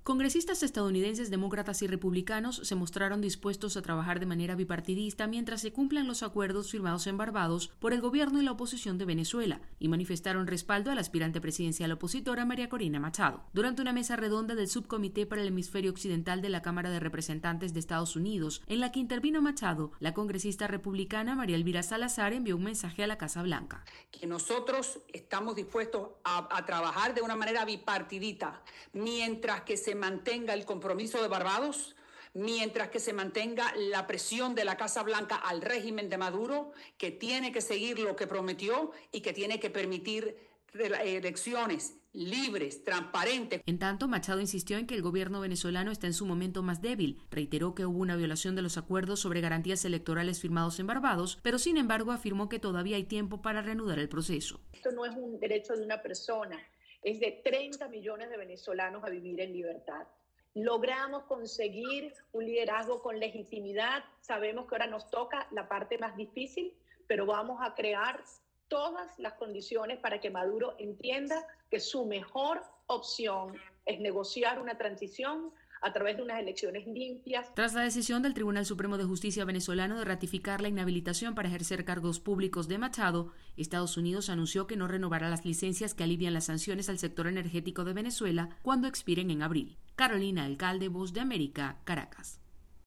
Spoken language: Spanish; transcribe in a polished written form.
Congresistas estadounidenses, demócratas y republicanos se mostraron dispuestos a trabajar de manera bipartidista mientras se cumplan los acuerdos firmados en Barbados por el gobierno y la oposición de Venezuela y manifestaron respaldo a la aspirante presidencial opositora María Corina Machado. Durante una mesa redonda del Subcomité para el Hemisferio Occidental de la Cámara de Representantes de Estados Unidos, en la que intervino Machado, la congresista republicana María Elvira Salazar envió un mensaje a la Casa Blanca. Que nosotros estamos dispuestos a trabajar de una manera bipartidista mientras que se mantenga el compromiso de Barbados, mientras que se mantenga la presión de la Casa Blanca al régimen de Maduro, que tiene que seguir lo que prometió y que tiene que permitir elecciones libres, transparentes. En tanto, Machado insistió en que el gobierno venezolano está en su momento más débil. Reiteró que hubo una violación de los acuerdos sobre garantías electorales firmados en Barbados, pero sin embargo afirmó que todavía hay tiempo para reanudar el proceso. Esto no es un derecho de una persona, es de 30 millones de venezolanos a vivir en libertad. Logramos conseguir un liderazgo con legitimidad. Sabemos que ahora nos toca la parte más difícil, pero vamos a crear todas las condiciones para que Maduro entienda que su mejor opción es negociar una transición a través de unas elecciones limpias. Tras la decisión del Tribunal Supremo de Justicia venezolano de ratificar la inhabilitación para ejercer cargos públicos de Machado, Estados Unidos anunció que no renovará las licencias que alivian las sanciones al sector energético de Venezuela cuando expiren en abril. Carolina Alcalde, Voz de América, Caracas.